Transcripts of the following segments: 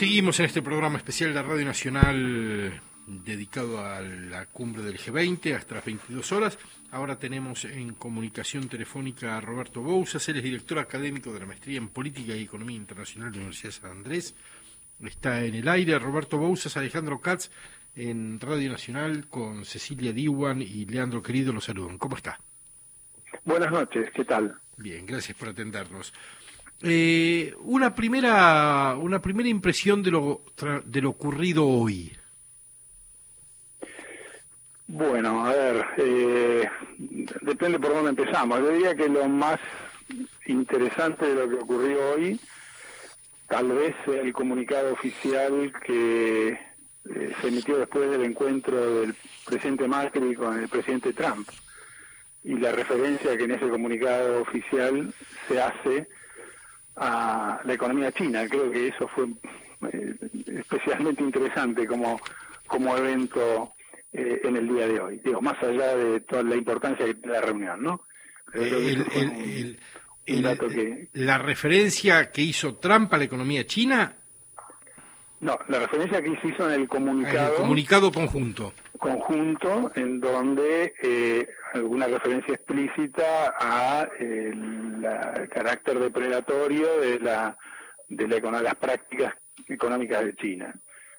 Seguimos en este programa especial de Radio Nacional dedicado a la cumbre del G20 hasta las 22 horas. Ahora tenemos en comunicación telefónica a Roberto Bouzas. Él es director académico de la Maestría en Política y Economía Internacional de la Universidad de San Andrés. Está en el aire Roberto Bouzas, Alejandro Katz en Radio Nacional con Cecilia Diwan y Leandro Querido. Los saludan. ¿Cómo está? Buenas noches, ¿qué tal? Bien, gracias por atendernos. Una primera impresión de lo ocurrido hoy. Bueno, a ver, depende por dónde empezamos. Yo diría que lo más interesante de lo que ocurrió hoy, tal vez sea el comunicado oficial que se emitió después del encuentro del presidente Macri con el presidente Trump, y la referencia que en ese comunicado oficial se hace a la economía china. Creo que eso fue especialmente interesante como evento en el día de hoy. Digo, más allá de toda la importancia que tiene la reunión, ¿no? La referencia que hizo Trump a la economía china. No, la referencia que se hizo en el comunicado. El comunicado conjunto, en donde alguna referencia explícita a el carácter depredatorio de las prácticas económicas de China.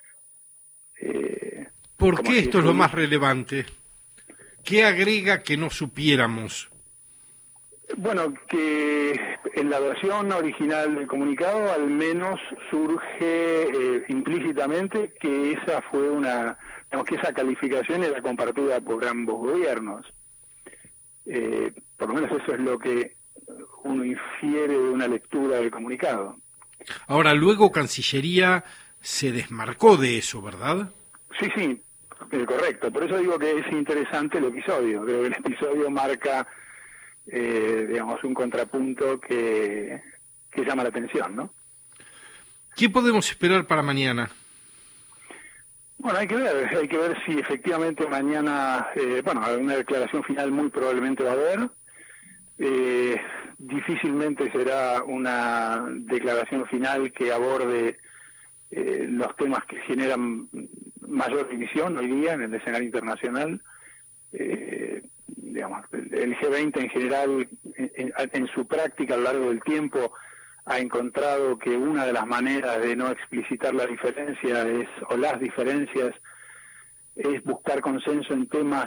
¿Por qué esto es lo más relevante? ¿Qué agrega que no supiéramos? Bueno, que en la versión original del comunicado al menos surge implícitamente que esa fue que esa calificación era compartida por ambos gobiernos. Por lo menos eso es lo que uno infiere de una lectura del comunicado. Ahora, luego Cancillería se desmarcó de eso, ¿verdad? Sí, correcto. Por eso digo que es interesante el episodio. Creo que el episodio marca un contrapunto que llama la atención, ¿no? ¿Qué podemos esperar para mañana? Bueno, hay que ver si efectivamente mañana, una declaración final muy probablemente va a haber. Difícilmente será una declaración final que aborde los temas que generan mayor división hoy día en el escenario internacional. El G20 en general, en su práctica a lo largo del tiempo, ha encontrado que una de las maneras de no explicitar la diferencia las diferencias es buscar consenso en temas,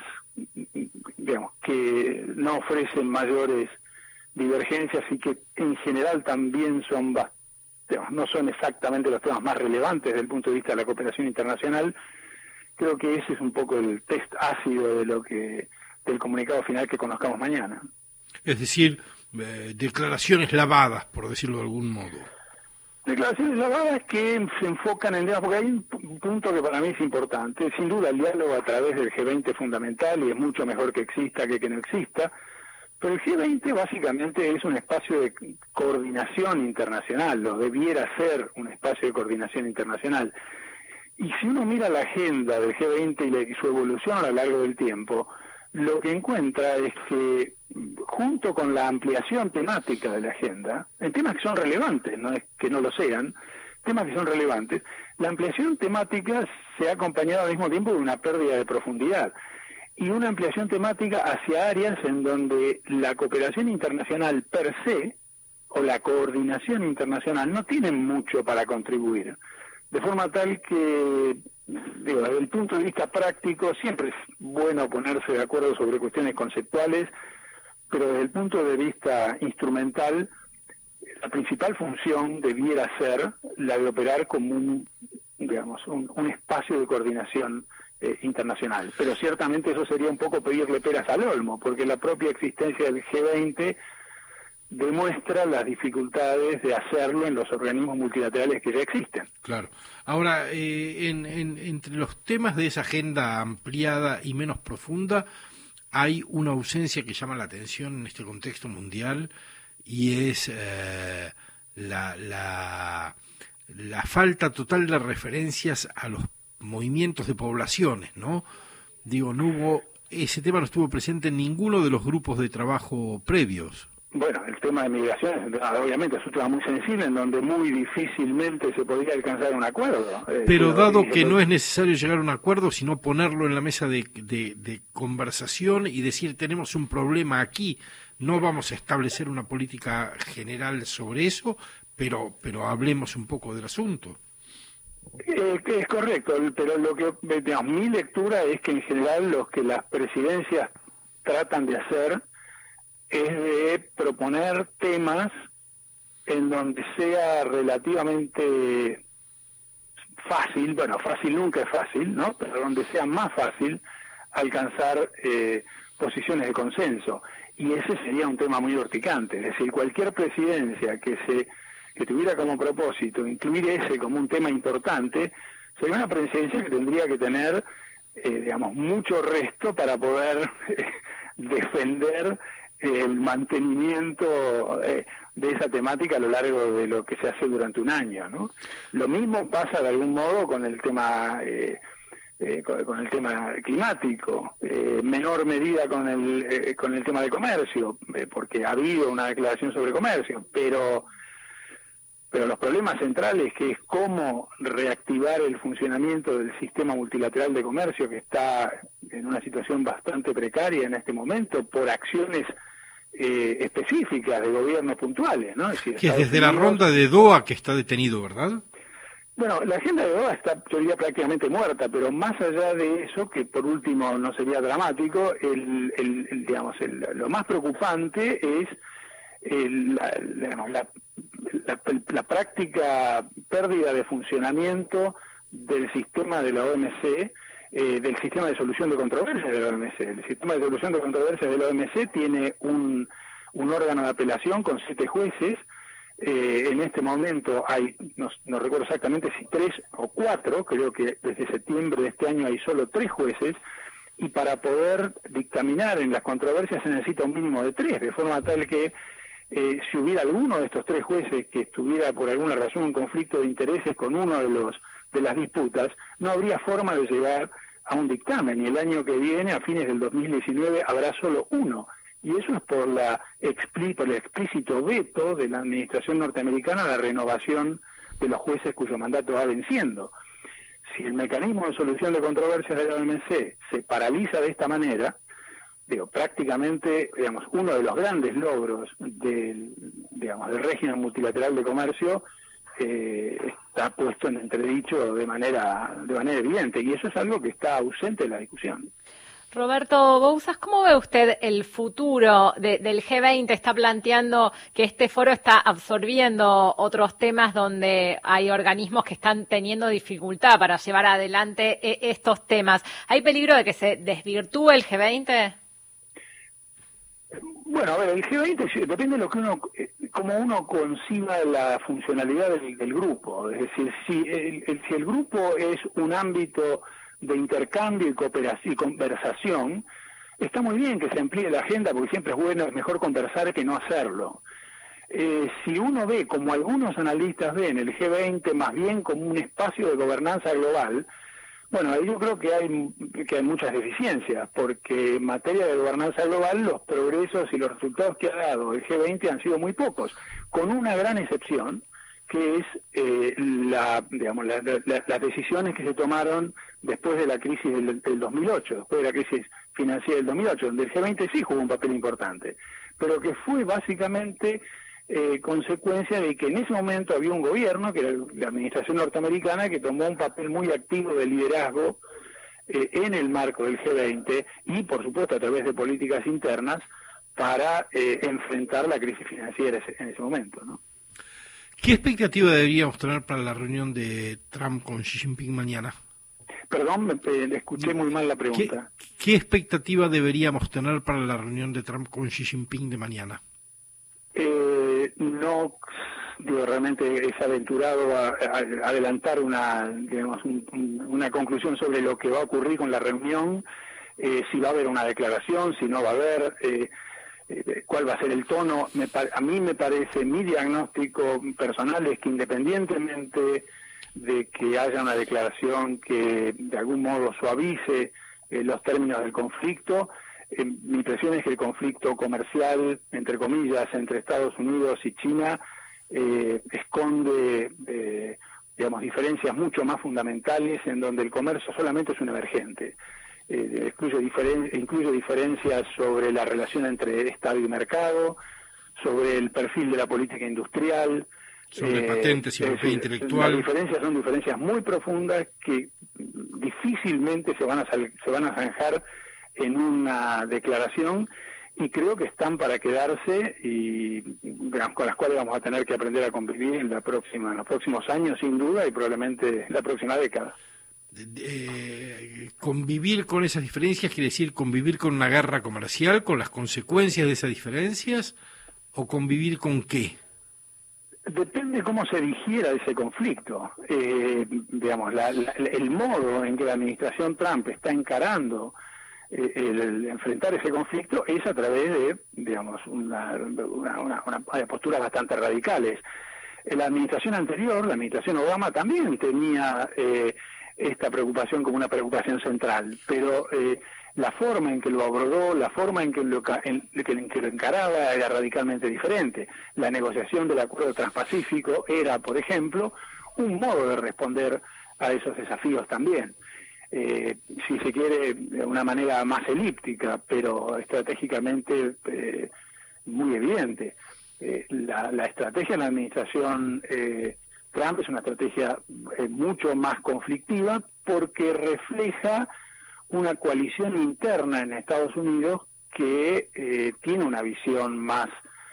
que no ofrecen mayores divergencias y que en general también no son exactamente los temas más relevantes desde el punto de vista de la cooperación internacional. Creo que ese es un poco el test ácido del comunicado final que conozcamos mañana. Es decir, declaraciones lavadas, por decirlo de algún modo. Declaraciones lavadas que se enfocan en temas, porque hay un punto que para mí es importante. Sin duda el diálogo a través del G20 es fundamental y es mucho mejor que exista que no exista, pero el G20 básicamente es un espacio de coordinación internacional, debiera ser un espacio de coordinación internacional. Y si uno mira la agenda del G20 y su evolución a lo largo del tiempo, lo que encuentra es que, junto con la ampliación temática de la agenda, en temas que son relevantes, no es que no lo sean, temas que son relevantes, la ampliación temática se ha acompañado al mismo tiempo de una pérdida de profundidad y una ampliación temática hacia áreas en donde la cooperación internacional per se o la coordinación internacional no tienen mucho para contribuir. De forma tal que, desde el punto de vista práctico, siempre es bueno ponerse de acuerdo sobre cuestiones conceptuales, pero desde el punto de vista instrumental, la principal función debiera ser la de operar como un espacio de coordinación internacional. Pero ciertamente eso sería un poco pedirle peras al olmo, porque la propia existencia del G20 demuestra las dificultades de hacerlo en los organismos multilaterales que ya existen. Claro. Ahora, entre los temas de esa agenda ampliada y menos profunda, hay una ausencia que llama la atención en este contexto mundial, y es la falta total de referencias a los movimientos de poblaciones, ¿no? Ese tema no estuvo presente en ninguno de los grupos de trabajo previos. Bueno, el tema de migración, obviamente, es un tema muy sensible en donde muy difícilmente se podría alcanzar un acuerdo. Pero dado que no es necesario llegar a un acuerdo, sino ponerlo en la mesa de conversación y decir, tenemos un problema aquí, no vamos a establecer una política general sobre eso, pero hablemos un poco del asunto. Es correcto, pero lo que, digamos, mi lectura es que en general lo que las presidencias tratan de hacer es de proponer temas en donde sea relativamente fácil, bueno, fácil nunca es fácil, ¿no? Pero donde sea más fácil alcanzar posiciones de consenso. Y ese sería un tema muy urticante, es decir, cualquier presidencia que tuviera como propósito incluir ese como un tema importante, sería una presidencia que tendría que tener, digamos, mucho resto para poder defender el mantenimiento de esa temática a lo largo de lo que se hace durante un año, ¿no? Lo mismo pasa de algún modo con el tema con el tema climático, menor medida con el tema de comercio, porque ha habido una declaración sobre comercio, pero los problemas centrales, que es cómo reactivar el funcionamiento del sistema multilateral de comercio, que está en una situación bastante precaria en este momento por acciones específicas de gobiernos puntuales, ¿no? Es decir, que es desde la ronda de Doha que está detenido, ¿verdad? Bueno, la agenda de Doha está, yo diría, prácticamente muerta, pero más allá de eso, que por último no sería dramático, lo más preocupante es la práctica pérdida de funcionamiento del sistema de la OMC, del sistema de solución de controversias de la OMC. El sistema de solución de controversias de la OMC tiene un órgano de apelación con 7 jueces. En este momento hay, no recuerdo exactamente si 3 o 4, creo que desde septiembre de este año hay solo 3 jueces, y para poder dictaminar en las controversias se necesita un mínimo de 3, de forma tal que si hubiera alguno de estos 3 jueces que estuviera por alguna razón en conflicto de intereses con uno de las disputas, no habría forma de llegar a un dictamen, y el año que viene, a fines del 2019, habrá solo uno. Y eso es por el explícito veto de la administración norteamericana a la renovación de los jueces cuyo mandato va venciendo. Si el mecanismo de solución de controversias de la OMC se paraliza de esta manera, prácticamente, uno de los grandes logros del régimen multilateral de comercio está puesto en entredicho de manera evidente, y eso es algo que está ausente de la discusión. Roberto Bouzas, ¿cómo ve usted el futuro del G20? Está planteando que este foro está absorbiendo otros temas donde hay organismos que están teniendo dificultad para llevar adelante estos temas. ¿Hay peligro de que se desvirtúe el G20? Bueno, a ver, el G20 depende de lo que cómo uno conciba la funcionalidad del grupo. Es decir, si el grupo es un ámbito de intercambio y cooperación y conversación, está muy bien que se amplíe la agenda, porque siempre es mejor conversar que no hacerlo. Si uno ve, como algunos analistas ven, el G20 más bien como un espacio de gobernanza global, bueno, yo creo que hay muchas deficiencias, porque en materia de gobernanza global los progresos y los resultados que ha dado el G20 han sido muy pocos, con una gran excepción, que es las decisiones que se tomaron después de la crisis del 2008, después de la crisis financiera del 2008, donde el G20 sí jugó un papel importante, pero que fue básicamente consecuencia de que en ese momento había un gobierno, que era la administración norteamericana, que tomó un papel muy activo de liderazgo en el marco del G20 y, por supuesto, a través de políticas internas para enfrentar la crisis financiera en ese momento, ¿no? ¿Qué expectativa deberíamos tener para la reunión de Trump con Xi Jinping mañana? Perdón, le escuché muy mal la pregunta. ¿Qué expectativa deberíamos tener para la reunión de Trump con Xi Jinping de mañana? No, realmente es aventurado a adelantar una conclusión sobre lo que va a ocurrir con la reunión, si va a haber una declaración, si no va a haber, cuál va a ser el tono. A mí me parece, mi diagnóstico personal es que independientemente de que haya una declaración que de algún modo suavice los términos del conflicto, Mi impresión es que el conflicto comercial, entre comillas, entre Estados Unidos y China esconde, digamos, diferencias mucho más fundamentales en donde el comercio solamente es un emergente. Incluye diferencias sobre la relación entre Estado y mercado, sobre el perfil de la política industrial, sobre patentes y propiedad intelectual. Las diferencias son diferencias muy profundas que difícilmente se van a zanjar en una declaración, y creo que están para quedarse y con las cuales vamos a tener que aprender a convivir en los próximos años, sin duda, y probablemente la próxima década. Convivir con esas diferencias quiere decir convivir con una guerra comercial, con las consecuencias de esas diferencias, ¿o convivir con qué? Depende cómo se digiera ese conflicto. Digamos, el modo en que la administración Trump está encarando el enfrentar ese conflicto es a través de, digamos, una posturas bastante radicales. La administración anterior, la administración Obama, también tenía esta preocupación como una preocupación central, pero la forma en que lo abordó, la forma en que lo encaraba era radicalmente diferente. La negociación del Acuerdo Transpacífico era, por ejemplo, un modo de responder a esos desafíos también. Si se quiere, de una manera más elíptica, pero estratégicamente muy evidente. La estrategia de la administración Trump es una estrategia mucho más conflictiva, porque refleja una coalición interna en Estados Unidos que tiene una visión más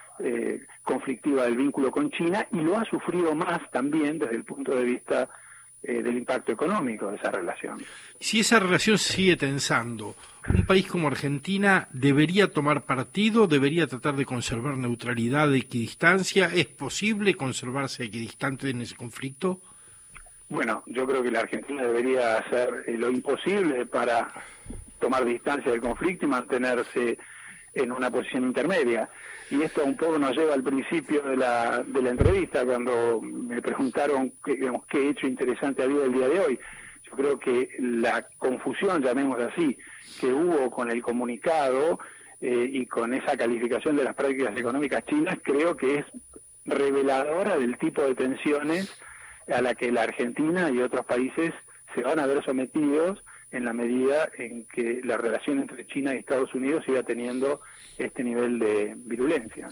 conflictiva del vínculo con China, y lo ha sufrido más también desde el punto de vista del impacto económico de esa relación. Si esa relación se sigue tensando, ¿un país como Argentina debería tomar partido, debería tratar de conservar neutralidad, de equidistancia? ¿Es posible conservarse equidistante en ese conflicto? Bueno, yo creo que la Argentina debería hacer lo imposible para tomar distancia del conflicto y mantenerse en una posición intermedia. Y esto un poco nos lleva al principio de la entrevista, cuando me preguntaron qué hecho interesante había el día de hoy. Yo creo que la confusión, llamémosla así, que hubo con el comunicado y con esa calificación de las prácticas económicas chinas, creo que es reveladora del tipo de tensiones a la que la Argentina y otros países se van a ver sometidos en la medida en que la relación entre China y Estados Unidos siga teniendo este nivel de virulencia.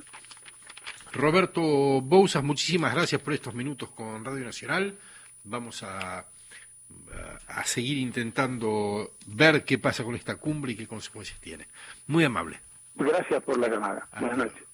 Roberto Bouzas, muchísimas gracias por estos minutos con Radio Nacional. Vamos a seguir intentando ver qué pasa con esta cumbre y qué consecuencias tiene. Muy amable. Gracias por la llamada. Buenas noches.